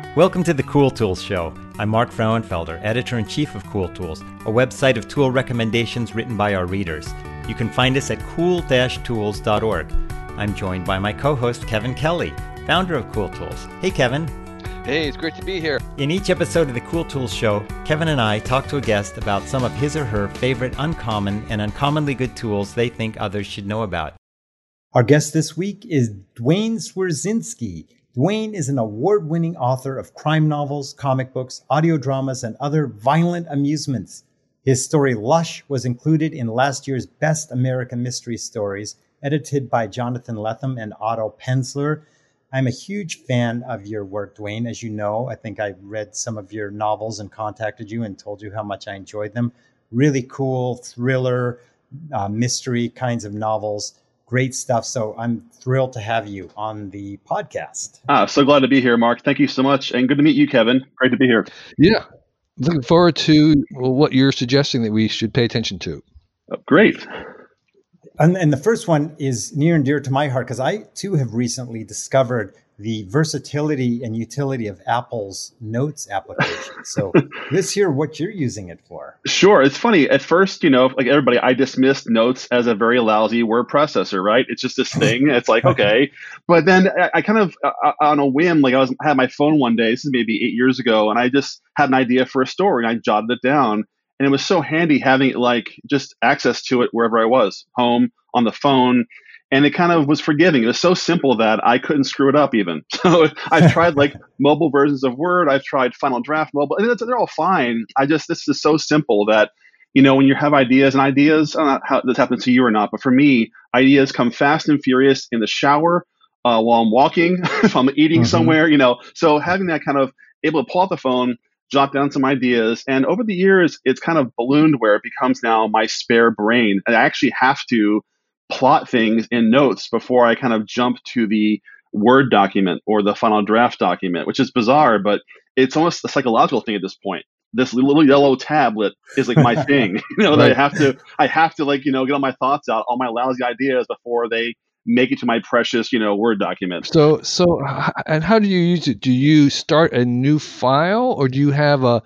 Welcome to the Cool Tools Show. I'm Mark Frauenfelder, Editor-in-Chief of Cool Tools, a website of tool recommendations written by our readers. You can find us at cool-tools.org. I'm joined by my co-host, Kevin Kelly, founder of Cool Tools. Hey, Kevin. Hey, it's great to be here. In each episode of the Cool Tools Show, Kevin and I talk to a guest about some of his or her favorite uncommon and uncommonly good tools they think others should know about. Our guest this week is Duane Swierczynski. Duane is an award-winning author of crime novels, comic books, audio dramas, and other violent amusements. His story Lush was included in last year's Best American Mystery Stories, edited by Jonathan Lethem and Otto Penzler. I'm a huge fan of your work, Duane. As you know, I think I read some of your novels and contacted you and told you how much I enjoyed them. Really cool thriller, mystery kinds of novels. Great stuff. So I'm thrilled to have you on the podcast. So glad to be here, Mark. Thank you so much. And good to meet you, Kevin. Great to be here. Yeah. Looking forward to what you're suggesting that we should pay attention to. Great. And the first one is near and dear to my heart because I, too, have recently discovered the versatility and utility of Apple's Notes application. So let's hear what you're using it for. Sure. It's funny. At first, like everybody, I dismissed Notes as a very lousy word processor, right? It's just this thing. It's like, okay. But then I kind of, on a whim, I had my phone one day, this is maybe 8 years ago, and I just had an idea for a story and I jotted it down. And it was so handy having just access to it wherever I was, home, on the phone. And it kind of was forgiving. It was so simple that I couldn't screw it up even. So I've tried mobile versions of Word. I've tried Final Draft Mobile. I mean, they're all fine. this is so simple that, when you have ideas, I don't know how this happens to you or not, but for me, ideas come fast and furious in the shower, while I'm walking, if I'm eating somewhere, So having that kind of able to pull out the phone, jot down some ideas. And over the years, it's kind of ballooned where it becomes now my spare brain. And I actually have to plot things in Notes before I kind of jump to the Word document or the Final Draft document, which is bizarre, but it's almost a psychological thing at this point. This little yellow tablet is my thing, Right. that I have to get all my thoughts out, all my lousy ideas before they make it to my precious, Word document. So, and how do you use it? Do you start a new file, or do you have a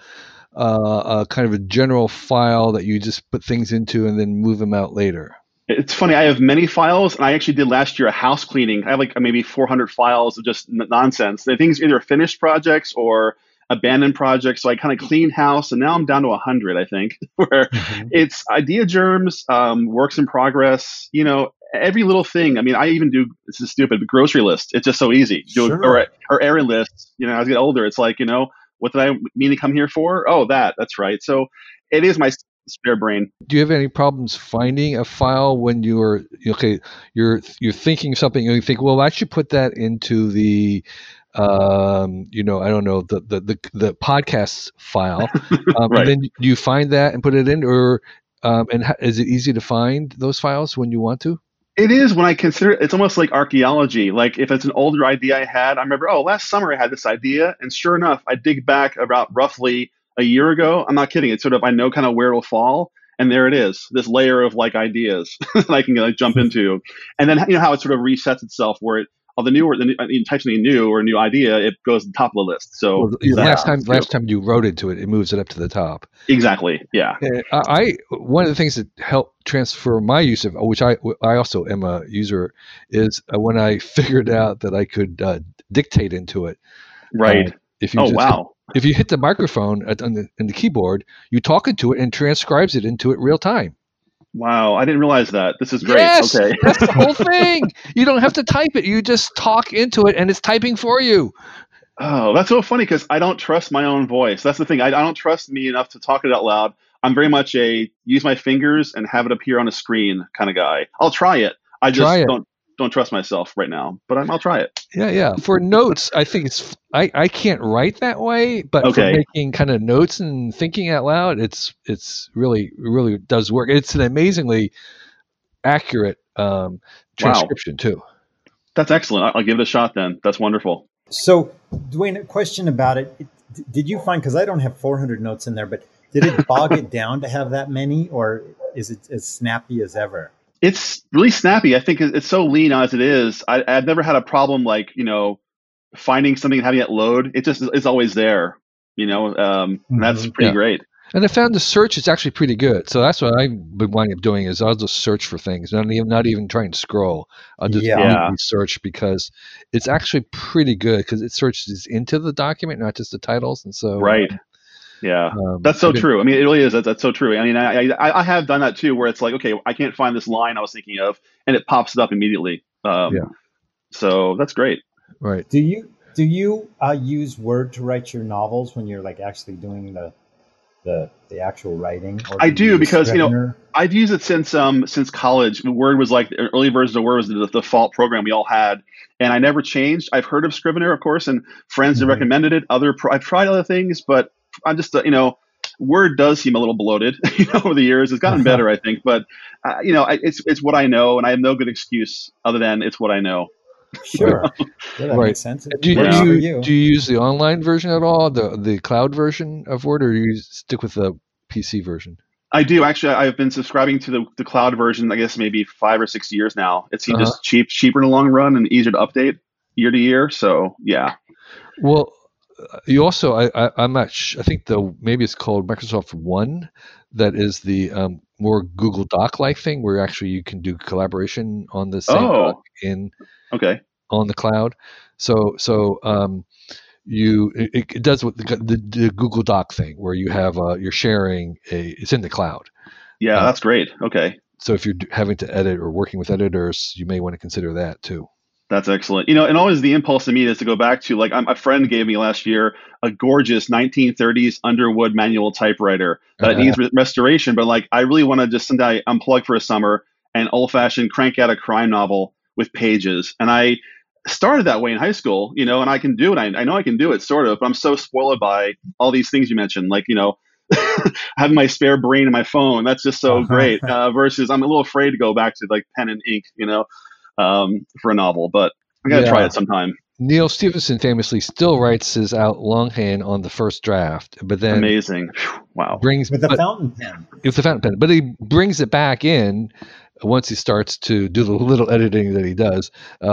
kind of a general file that you just put things into and then move them out later? It's funny. I have many files, and I actually did last year a house cleaning. I have maybe 400 files of just nonsense. The things either finished projects or abandoned projects. So I kind of cleaned house, and now I'm down to 100, I think, where it's idea germs, works in progress, every little thing. I mean, I even do, this is stupid, but grocery lists. It's just so easy. Sure. Or errand lists. As I get older, it's what did I mean to come here for? Oh, that's right. So it is my spare brain. Do you have any problems finding a file when you're thinking something and you think, well, I should put that into the I don't know, the podcast file, Right. and then you find that and put it in, or is it easy to find those files when you want to? It is when I consider it. It's almost like archaeology. If it's an older idea I had, I remember, last summer I had this idea, and sure enough, I dig back about roughly a year ago. I'm not kidding. It's sort of, I know kind of where it'll fall. And there it is, this layer of ideas that I can jump into. And then, how it sort of resets itself where type something new or a new idea, it goes to the top of the list. So last time you wrote into it, it moves it up to the top. Exactly. Yeah. One of the things that helped transfer my use of, which I also am a user, is when I figured out that I could dictate into it. Right. Wow. If you hit the microphone in the keyboard, you talk into it and transcribes it into it real time. Wow, I didn't realize that. This is great. Yes, okay. That's the whole thing. You don't have to type it. You just talk into it, and it's typing for you. Oh, that's so funny because I don't trust my own voice. That's the thing. I don't trust me enough to talk it out loud. I'm very much a use my fingers and have it appear on a screen kind of guy. I'll try it. I just don't trust myself right now, but I'll try it. Yeah. For notes, I think I can't write that way, but for making kind of notes and thinking out loud, it's really does work. It's an amazingly accurate transcription too. That's excellent. I'll give it a shot then. That's wonderful. So, Duane, a question about it. Did you find, because I don't have 400 notes in there, but did it bog it down to have that many, or is it as snappy as ever? It's really snappy. I think it's so lean as it is. I've never had a problem finding something and having it load, it just is always there. That's pretty great. And I found the search is actually pretty good. So that's what I've been winding up doing is I'll just search for things, not even trying to scroll. I'll just search because it's actually pretty good because it searches into the document, not just the titles. And so right. That's so true. I mean, it really is. That's so true. I mean, I have done that too, where it's like, okay, I can't find this line I was thinking of, and it pops it up immediately. So that's great. Right. Do you use Word to write your novels when you're like actually doing the actual writing? Or I do because I've used it since college. Word was like the early versions of Word was the default program we all had, and I never changed. I've heard of Scrivener, of course, and friends have recommended it. I've tried other things, but I'm just Word does seem a little bloated. Over the years, it's gotten better, I think. But it's what I know, and I have no good excuse other than it's what I know. Sure. That makes sense. Do you use the online version at all, the cloud version of Word, or do you stick with the PC version? I do. Actually, I've been subscribing to the cloud version, I guess maybe 5 or 6 years now. It seems just cheaper in the long run and easier to update year to year. So, yeah. Well, you also, I'm not I think maybe it's called Microsoft One, that is the more Google Doc-like thing where actually you can do collaboration on the same doc on the cloud. So it does what the Google Doc thing where you have you're sharing it's in the cloud. Yeah, that's great. Okay. So if you're having to edit or working with editors, you may want to consider that too. That's excellent. And always the impulse to me is to go back to, like, a friend gave me last year a gorgeous 1930s Underwood manual typewriter that needs restoration, but like I really want to just someday unplug for a summer and old-fashioned crank out a crime novel with pages. And I started that way in high school, and I can do it. I know I can do it, sort of, but I'm so spoiled by all these things you mentioned, like, having my spare brain in my phone. That's just so great. Versus I'm a little afraid to go back to like pen and ink, for a novel, but I got to try it sometime. Neal Stephenson famously still writes his out longhand on the first draft, but then amazing. Wow. With the fountain pen. With the fountain pen, but he brings it back in once he starts to do the little editing that he does.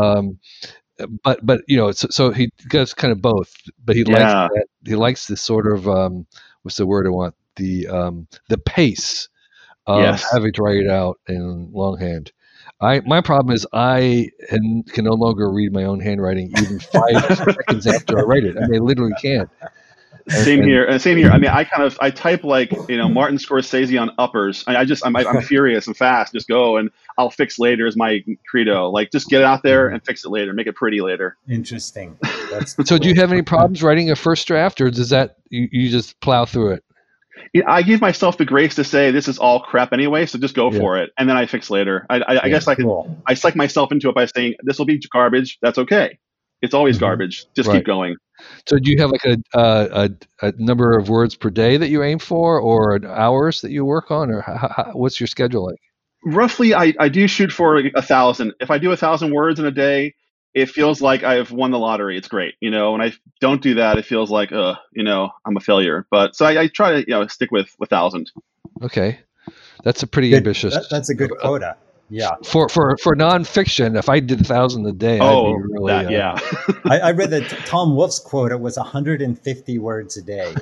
But so he does kind of both. But he likes that. He likes this sort of what's the word I want? The pace of having to write it out in longhand. My problem is I can no longer read my own handwriting even 5 seconds after I write it. I mean, I literally can't. Same here. I mean, I type like Martin Scorsese on uppers. I'm furious and fast. Just go and I'll fix later is my credo. Like, just get it out there and fix it later. Make it pretty later. Interesting. So do you have any problems writing a first draft, or does that you just plow through it? I give myself the grace to say this is all crap anyway, so just go for it, and then I fix later. I guess I can. I psych myself into it by saying this will be garbage. That's okay. It's always garbage. Just keep going. So do you have like a number of words per day that you aim for, or hours that you work on, or what's your schedule like? Roughly, I do shoot for 1,000. If I do 1,000 words in a day, it feels like I've won the lottery. It's great, When I don't do that, it feels like, I'm a failure. But so I try to, stick with 1,000. Okay, that's a pretty ambitious. That's a good quota. Yeah. For nonfiction, if I did 1,000 a day, I'd be really. I read that Tom Wolfe's quota was 150 words a day.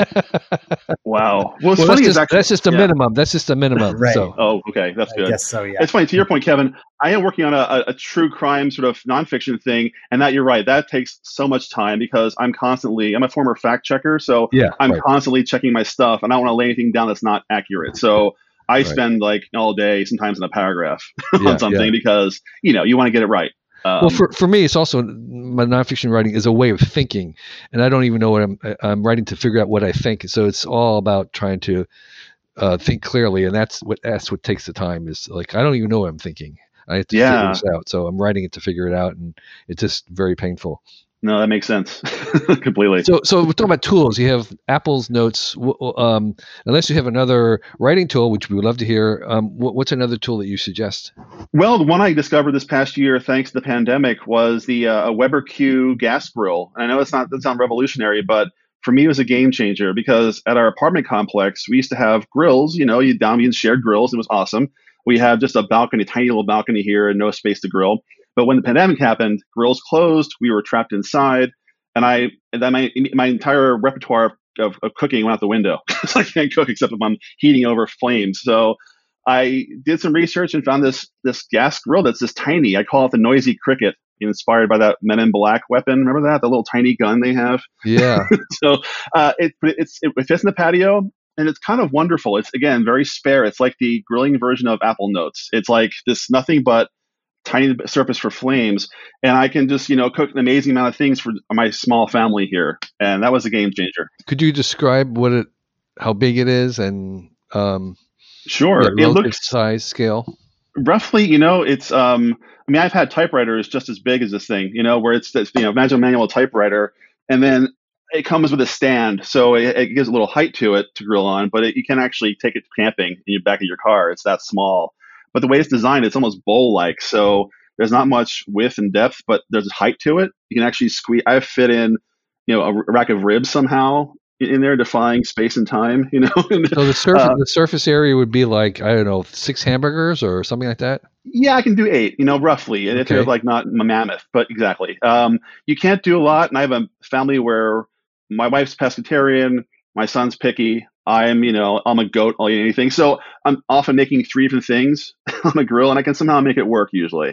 Wow. Well, that's just a minimum. That's just a minimum. Right. So. Oh, okay. That's good. I guess so, yeah. It's funny. To your point, Kevin, I am working on a true crime sort of nonfiction thing, and that you're right. That takes so much time because I'm a former fact checker, so I'm constantly checking my stuff, and I don't want to lay anything down that's not accurate. So I spend like all day, sometimes in a paragraph on something because, you want to get it right. Well, for me, it's also my nonfiction writing is a way of thinking, and I don't even know what I'm writing to figure out what I think. So it's all about trying to think clearly, and that's what takes the time. Is like I don't even know what I'm thinking. I have to figure this out, so I'm writing it to figure it out, and it's just very painful. No, that makes sense completely. So we're talking about tools. You have Apple's Notes. Unless you have another writing tool, which we would love to hear, what's another tool that you suggest? Well, the one I discovered this past year, thanks to the pandemic, was the WeberQ gas grill. And I know doesn't sound revolutionary, but for me, it was a game changer because at our apartment complex, we used to have grills. You shared grills. It was awesome. We have just a balcony, tiny little balcony here, and no space to grill. But when the pandemic happened, grills closed. We were trapped inside, and then my entire repertoire of cooking went out the window. So I can't cook except if I'm heating over flames. So I did some research and found this gas grill that's this tiny. I call it the noisy cricket, inspired by that Men in Black weapon. Remember that, the little tiny gun they have? Yeah. So it fits in the patio, and it's kind of wonderful. It's, again, very spare. It's like the grilling version of Apple Notes. It's like this nothing but tiny surface for flames, and I can just cook an amazing amount of things for my small family here, and that was a game changer. Could you describe how big it is, and sure, it looks size scale? Roughly, it's I've had typewriters just as big as this thing, where it's imagine a manual typewriter, and then it comes with a stand, so it gives a little height to it to grill on, but you can actually take it camping in your back of your car. It's that small. But the way it's designed, it's almost bowl-like, so there's not much width and depth, but there's height to it. You can actually squeeze. I fit in, a rack of ribs somehow in there, defying space and time. So the surface area would be like, I don't know, 6 hamburgers or something like that. Yeah, I can do 8, roughly, and if you're like not a mammoth, but exactly. You can't do a lot, and I have a family where my wife's pescatarian, my son's picky. I'm a goat. I'll eat anything. So I'm often making 3 different things on the grill, and I can somehow make it work usually.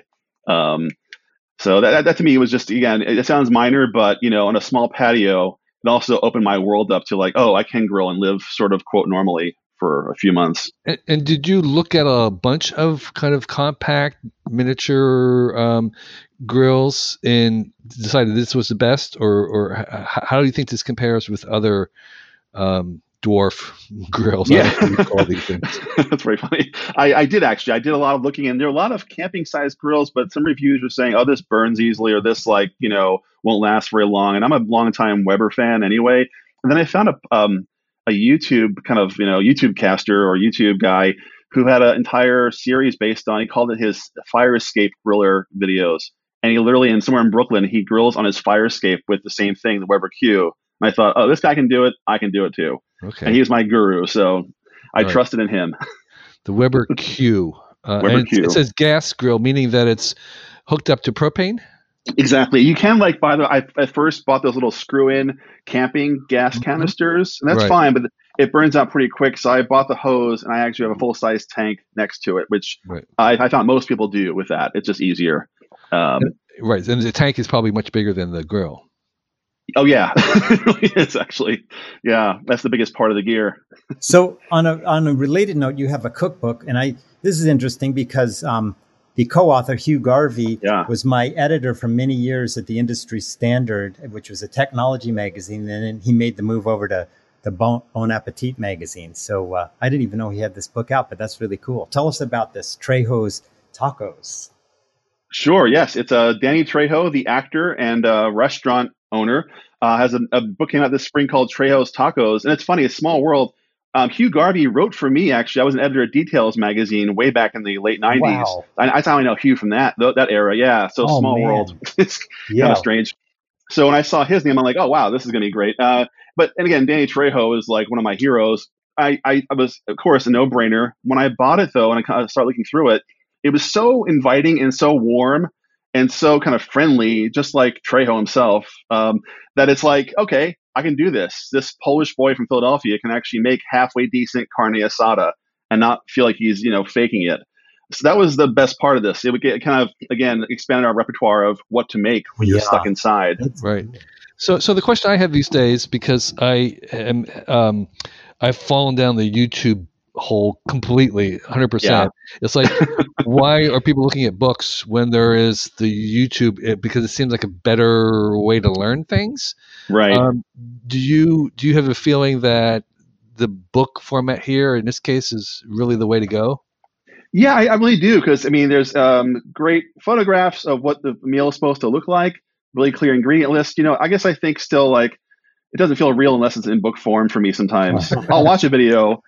So that to me was just, again, it sounds minor, but on a small patio, it also opened my world up to like, oh, I can grill and live sort of quote normally for a few months. And did you look at a bunch of kind of compact miniature grills and decided this was the best, or how do you think this compares with other dwarf grills? Yeah. I don't know what you call these things. That's very funny. I did a lot of looking, and there are a lot of camping sized grills, but some reviews were saying, oh, this burns easily, or this won't last very long. And I'm a longtime Weber fan anyway. And then I found a YouTube kind of YouTube caster or YouTube guy who had an entire series based on, he called it his fire escape griller videos. And he literally, somewhere in Brooklyn, he grills on his fire escape with the same thing, the Weber Q. And I thought, oh, this guy can do it. I can do it too. Okay. And he was my guru, so I trusted in him. The Weber Q. Weber Q. It says gas grill, meaning that it's hooked up to propane? Exactly. You can I at first bought those little screw-in camping gas canisters, and that's fine, but it burns out pretty quick. So I bought the hose, and I actually have a full-size tank next to it, which I found most people do with that. It's just easier. Right, and the tank is probably much bigger than the grill. Oh yeah, it really is actually. Yeah, that's the biggest part of the gear. So on a related note, you have a cookbook, and this is interesting because the co-author Hugh Garvey was my editor for many years at the Industry Standard, which was a technology magazine, and then he made the move over to the Bon Appetit magazine. So I didn't even know he had this book out, but that's really cool. Tell us about this, Trejo's Tacos. Sure. Yes, it's Danny Trejo, the actor and restaurant owner, has a book came out this spring called Trejo's Tacos, and it's funny, a small world. Hugh Garvey wrote for me, actually. I was an editor at Details magazine way back in the late 90s. Wow. That's how I know Hugh from that era. Yeah, so small world. It's kind of strange. So when I saw his name, I'm like, oh, wow, this is going to be great. And again, Danny Trejo is like one of my heroes. I was, of course, a no-brainer. When I bought it, though, and I kind of started looking through it, it was so inviting and so warm and so kind of friendly, just like Trejo himself, that it's like, okay, I can do this. This Polish boy from Philadelphia can actually make halfway decent carne asada and not feel like he's, faking it. So that was the best part of this. It would get kind of, again, expanded our repertoire of what to make when you're stuck inside. Right. So the question I have these days, because I am, I've fallen down the YouTube hole completely, 100%. Yeah. It's like, why are people looking at books when there is the YouTube? Because it seems like a better way to learn things. Right. Do you have a feeling that the book format here, in this case, is really the way to go? Yeah, I really do, because there's great photographs of what the meal is supposed to look like, really clear ingredient list. I guess I think still like it doesn't feel real unless it's in book form for me sometimes. I'll watch a video,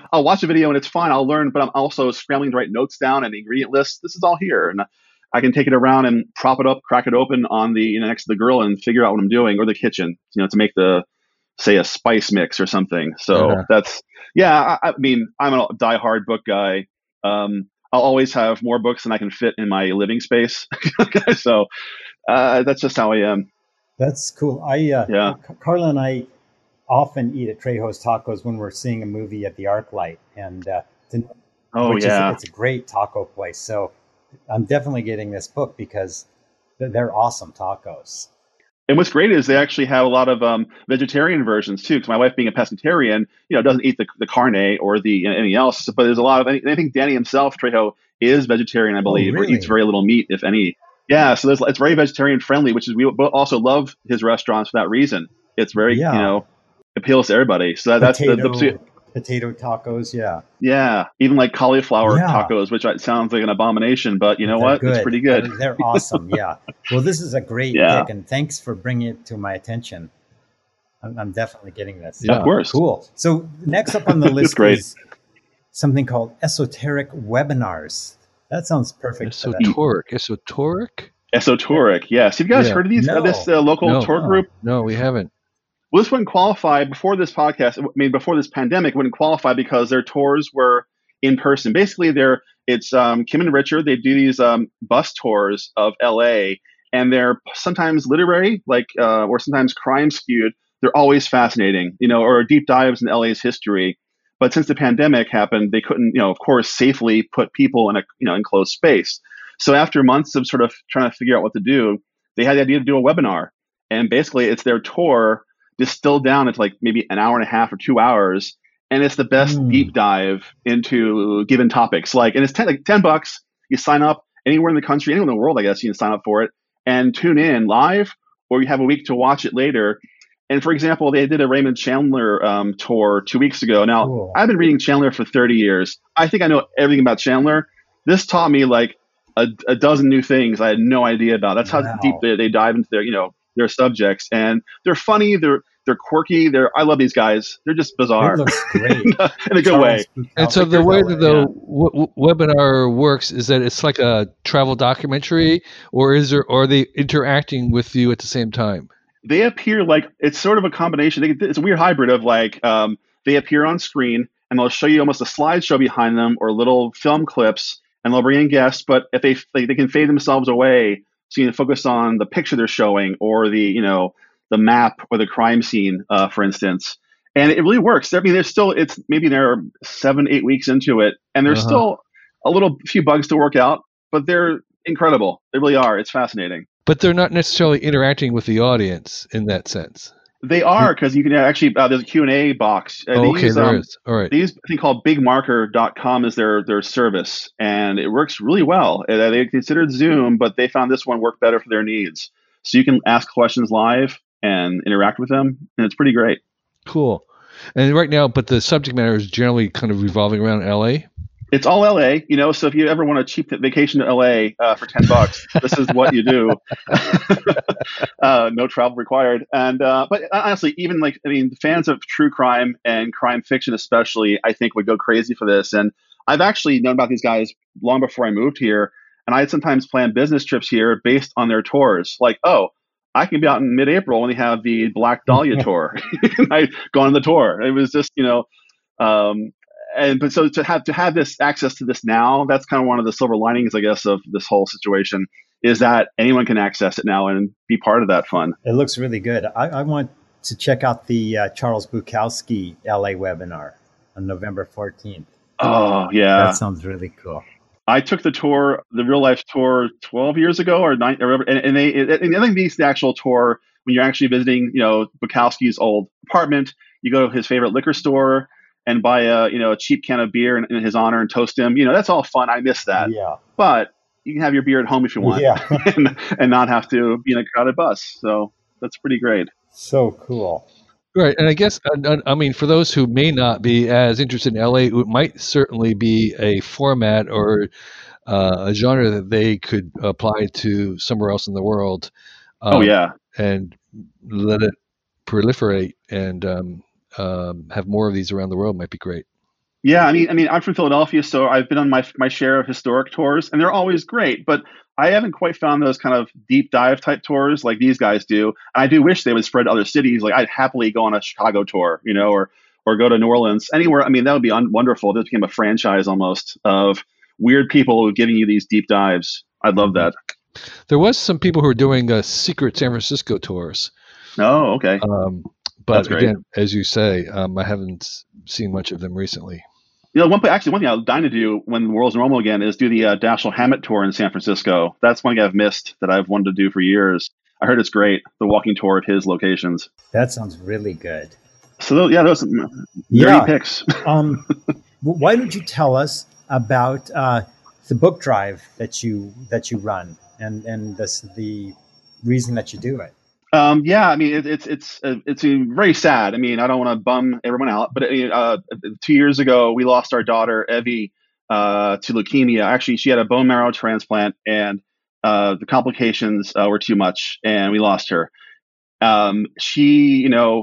and it's fine. I'll learn, but I'm also scrambling to write notes down and ingredient lists. This is all here, and I can take it around and prop it up, crack it open on the next to the grill and figure out what I'm doing, or the kitchen, to make say a spice mix or something. So that's I'm a diehard book guy. I'll always have more books than I can fit in my living space. So that's just how I am. That's cool. Yeah. Carla and I often eat at Trejo's Tacos when we're seeing a movie at the ArcLight, and it's a great taco place. So I'm definitely getting this book because they're awesome tacos. And what's great is they actually have a lot of vegetarian versions too. Because my wife, being a pescatarian, doesn't eat the carne or the anything else. But there's a lot of. I think Danny himself, Trejo, is vegetarian, I believe, really? or eats very little meat, if any. Yeah, so it's very vegetarian friendly, which is we also love his restaurants for that reason. It's very appeals to everybody. So that's the potato tacos, yeah, even like cauliflower tacos, which sounds like an abomination, but you know what? Good. It's pretty good. They're awesome. Yeah. Well, this is a great pick, and thanks for bringing it to my attention. I'm definitely getting this. Yeah, of course. Cool. So next up on the list is something called esoteric webinars. That sounds perfect. Esoteric. Yes. Have you guys heard of these? This local tour group? No, we haven't. Well, this wouldn't qualify before this podcast. I mean, before this pandemic, wouldn't qualify because their tours were in person. Basically, it's Kim and Richard. They do these bus tours of LA, and they're sometimes literary, or sometimes crime skewed. They're always fascinating, or deep dives in LA's history. But since the pandemic happened, they couldn't, of course, safely put people in a enclosed space. So after months of sort of trying to figure out what to do, they had the idea to do a webinar, and basically, it's their tour distilled down into like maybe an hour and a half or 2 hours, and it's the best deep dive into given topics. And it's $10. You sign up anywhere in the country, anywhere in the world, I guess you can sign up for it and tune in live, or you have a week to watch it later. And for example, they did a Raymond Chandler tour 2 weeks ago. Now, I've been reading Chandler for 30 years. I think I know everything about Chandler. This taught me like a dozen new things I had no idea about. That's how deep they dive into their subjects, and they're funny. They're quirky. I love these guys. They're just bizarre. It looks great in a good way. And so the way that the webinar works is that it's like a travel documentary, or are they interacting with you at the same time? They appear it's sort of a combination. It's a weird hybrid of they appear on screen and they'll show you almost a slideshow behind them or little film clips, and they'll bring in guests. But if they can fade themselves away, so you can focus on the picture they're showing or the map or the crime scene, for instance. And it really works. I mean, maybe they're 7-8 weeks into it, and there's still a few bugs to work out, but they're incredible. They really are. It's fascinating. But they're not necessarily interacting with the audience in that sense. They are, because you can actually there's a Q&A box. There is. All right. They use a thing called bigmarker.com as their service, and it works really well. They considered Zoom, but they found this one worked better for their needs. So you can ask questions live and interact with them, and it's pretty great. Cool. And right now, but the subject matter is generally kind of revolving around LA? It's all LA, so if you ever want a cheap vacation to LA for $10, this is what you do. No travel required. And but honestly, even fans of true crime and crime fiction especially, I think would go crazy for this. And I've actually known about these guys long before I moved here, and I had sometimes planned business trips here based on their tours. I can be out in mid-April when they have the Black Dahlia tour. And I go on the tour. It was just but so to have this access to this now, that's kind of one of the silver linings, I guess, of this whole situation, is that anyone can access it now and be part of that fun. It looks really good. I want to check out the Charles Bukowski LA webinar on November 14th. Oh, yeah. That sounds really cool. I took the real life tour 12 years ago or 9, and I think the actual tour, when you're actually visiting, Bukowski's old apartment, you go to his favorite liquor store and buy a cheap can of beer in his honor and toast him. That's all fun. I miss that. Yeah. But you can have your beer at home if you want, and not have to be in a crowded bus. So that's pretty great. So cool. Right. And I guess, for those who may not be as interested in LA, it might certainly be a format or a genre that they could apply to somewhere else in the world. And let it proliferate and have more of these around the world might be great. Yeah, I mean, I'm from Philadelphia, so I've been on my share of historic tours, and they're always great. But I haven't quite found those kind of deep dive type tours like these guys do. And I do wish they would spread to other cities. I'd happily go on a Chicago tour, or go to New Orleans, anywhere. I mean, that would be wonderful. This became a franchise almost of weird people giving you these deep dives. I love that. There was some people who were doing secret San Francisco tours. Oh, okay. But again, as you say, I haven't seen much of them recently. One thing I'm dying to do when the world's normal again is do the Dashiell Hammett tour in San Francisco. That's one thing I've missed that I've wanted to do for years. I heard it's great, the walking tour of his locations. That sounds really good. So those are picks. Why don't you tell us about the book drive that you run and the reason that you do it? I mean, it's very sad. I mean, I don't want to bum everyone out, but 2 years ago, we lost our daughter, Evie, to leukemia. Actually, she had a bone marrow transplant, and the complications were too much, and we lost her. She,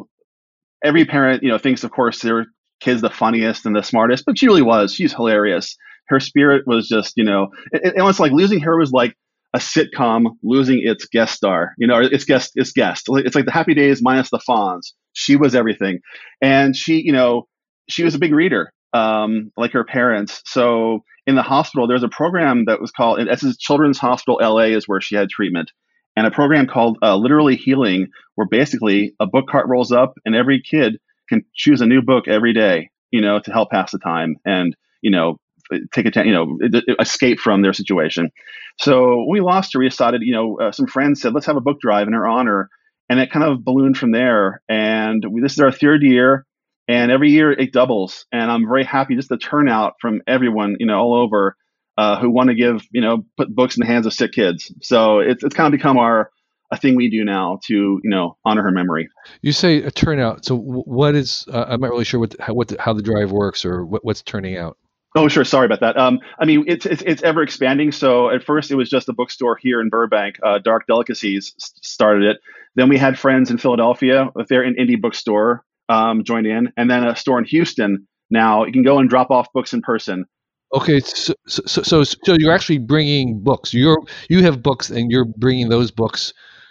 every parent, thinks, of course, their kid's the funniest and the smartest, but she really was. She's hilarious. Her spirit was just, it was like losing her was like a sitcom losing its guest star, its guest. It's like the Happy Days minus the Fonz. She was everything. And she was a big reader, like her parents. So in the hospital, there's a program that was called, and this is Children's Hospital LA is where she had treatment, and a program called Literally Healing, where basically a book cart rolls up and every kid can choose a new book every day, to help pass the time and, take escape from their situation. So when we lost her, we decided, some friends said, let's have a book drive in her honor. And it kind of ballooned from there. And this is our third year, and every year it doubles. And I'm very happy just the turnout from everyone, all over, who want to give, put books in the hands of sick kids. So it's kind of become a thing we do now to, honor her memory. You say a turnout. So what is, I'm not really sure how the drive works or what's turning out. Oh, sure. Sorry about that. I mean, it's ever expanding. So at first it was just a bookstore here in Burbank. Dark Delicacies started it. Then we had friends in Philadelphia with their indie bookstore joined in, and then a store in Houston. Now you can go and drop off books in person. Okay, so you're actually bringing books. You have books, and you're bringing those books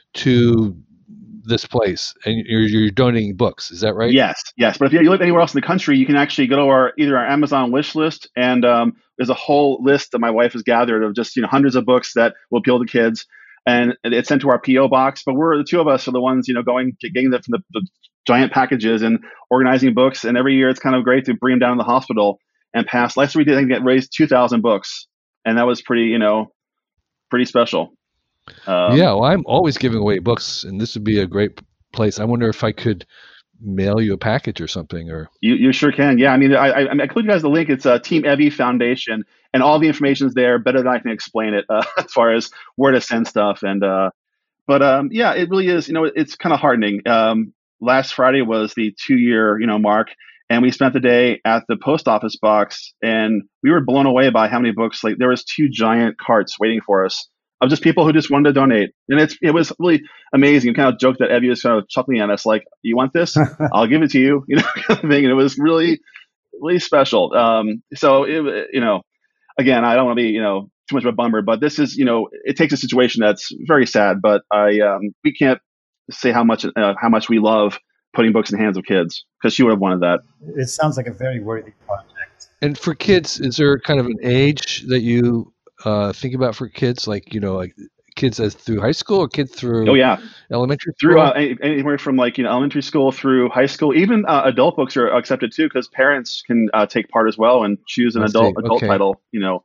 to this place, and you're donating books. Is that right? Yes. But if you live anywhere else in the country, you can actually go to either our Amazon wish list, and there's a whole list that my wife has gathered of just hundreds of books that will appeal to kids, and it's sent to our PO box. But we're the two of us are the ones getting them from the giant packages and organizing books. And every year it's kind of great to bring them down to the hospital and pass. Last year we did raised 2,000 books, and that was pretty special. Well, I'm always giving away books, and this would be a great place. I wonder if I could mail you a package or something. Or you sure can. Yeah, I mean, I include you guys the link. It's Team Evie Foundation, and all the information is there better than I can explain it as far as where to send stuff. And it really is. It's kind of heartening. Last Friday was the 2-year mark, and we spent the day at the post office box, and we were blown away by how many books. Like there was 2 giant carts waiting for us of just people who just wanted to donate. And it was really amazing. We kind of joked that Evie was kind of chuckling at us like, you want this? I'll give it to you, kind of thing. And it was really, really special. So, again, I don't want to be, too much of a bummer, but this is, it takes a situation that's very sad, but we can't say how much we love putting books in the hands of kids, because she would have wanted that. It sounds like a very worthy project. And for kids, is there kind of an age that you think about for kids, like kids as through high school or kids through elementary school? Through anywhere from elementary school through high school. Even adult books are accepted too, because parents can take part as well and choose an adult title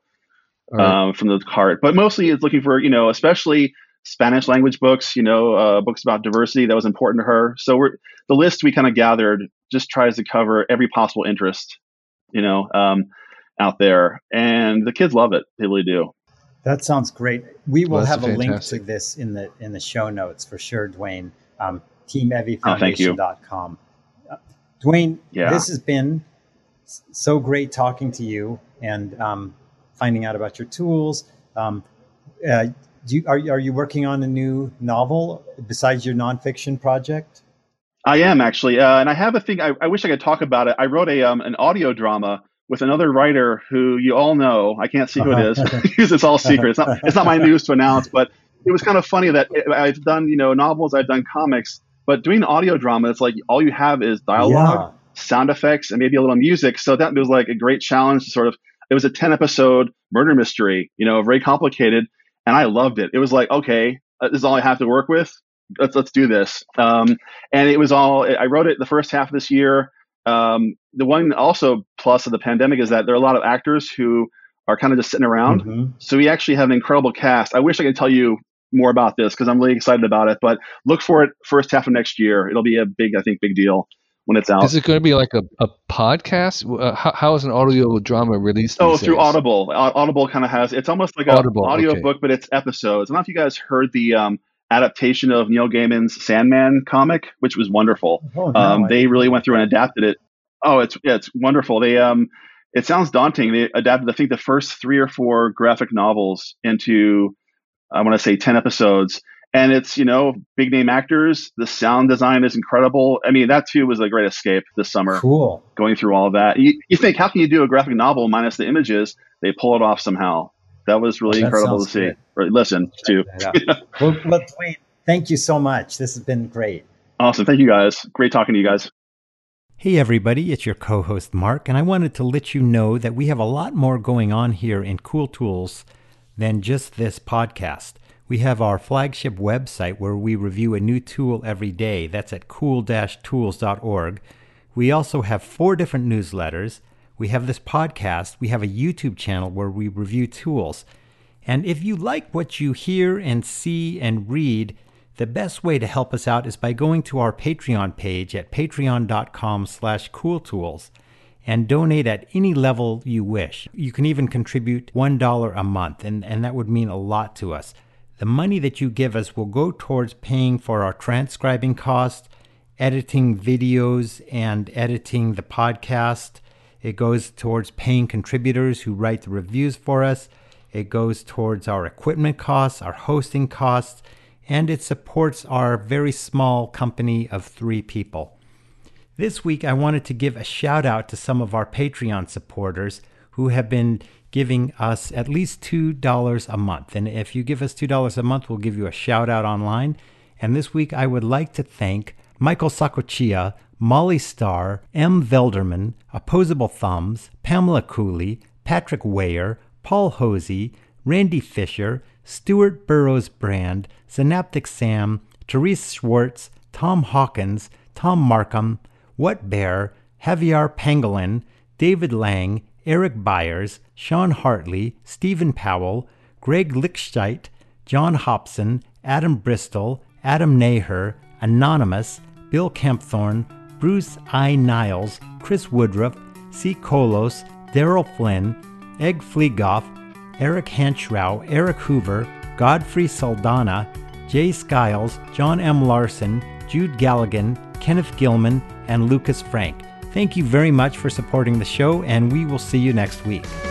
from the cart. But mostly it's looking for especially Spanish language books, books about diversity that was important to her. So the list we kind of gathered just tries to cover every possible interest out there, and the kids love it. They really do. That sounds great. We will have a link to this in the show notes for sure, Dwayne. TeamEvieFoundation.com. Dwayne, this has been so great talking to you and finding out about your tools. Are you working on a new novel besides your nonfiction project? I am actually, and I have a thing. I wish I could talk about it. I wrote an audio drama with another writer who you all know. I can't see who it is because it's all secret. It's not my news to announce, but it was kind of funny that I've done, novels, I've done comics, but doing audio drama, it's like all you have is dialogue, sound effects, and maybe a little music. So that was like a great challenge to sort of It was a 10 episode murder mystery, very complicated. And I loved it. It was like, okay, this is all I have to work with. Let's do this. And it was I wrote it the first half of this year. The one also plus of the pandemic is that there are a lot of actors who are kind of just sitting around. Mm-hmm. So we actually have an incredible cast. I wish I could tell you more about this because I'm really excited about it, but look for it first half of next year. It'll be a big deal when it's out. Is it going to be like a podcast? How is an audio drama released? Through days? Audible. Audible kind of has, it's almost like an audio book, but it's episodes. I don't know if you guys heard the adaptation of Neil Gaiman's Sandman comic, which was wonderful. They really went through and adapted it. Oh, it's wonderful. They it sounds daunting. They adapted, I think, the first 3 or 4 graphic novels into, I want to say 10 episodes. And it's, big name actors. The sound design is incredible. I mean, that too was a great escape this summer. Cool. Going through all of that. You think, how can you do a graphic novel minus the images? They pull it off somehow. That was really incredible to see. Or listen to. Well, Dwayne, thank you so much. This has been great. Awesome. Thank you, guys. Great talking to you guys. Hey, everybody. It's your co-host, Mark, and I wanted to let you know that we have a lot more going on here in Cool Tools than just this podcast. We have our flagship website where we review a new tool every day. That's at cool-tools.org. We also have 4 different newsletters. We have this podcast. We have a YouTube channel where we review tools. And if you like what you hear and see and read, the best way to help us out is by going to our Patreon page at patreon.com/cooltools and donate at any level you wish. You can even contribute $1 a month, and that would mean a lot to us. The money that you give us will go towards paying for our transcribing costs, editing videos, and editing the podcast. It goes towards paying contributors who write the reviews for us. It goes towards our equipment costs, our hosting costs, and it supports our very small company of 3 people. This week, I wanted to give a shout out to some of our Patreon supporters who have been giving us at least $2 a month. And if you give us $2 a month, we'll give you a shout out online. And this week, I would like to thank Michael Sakochia, Molly Starr, M. Velderman, Opposable Thumbs, Pamela Cooley, Patrick Weyer, Paul Hosey, Randy Fisher, Stuart Burroughs Brand, Synaptic Sam, Therese Schwartz, Tom Hawkins, Tom Markham, What Bear, Javier Pangolin, David Lang, Eric Byers, Sean Hartley, Stephen Powell, Greg Lichtscheit, John Hobson, Adam Bristol, Adam Naher, Anonymous, Bill Kempthorne, Bruce I. Niles, Chris Woodruff, C. Kolos, Daryl Flynn, Egg Fleegoff, Eric Hanschrau, Eric Hoover, Godfrey Saldana, Jay Skiles, John M. Larson, Jude Galligan, Kenneth Gilman, and Lucas Frank. Thank you very much for supporting the show, and we will see you next week.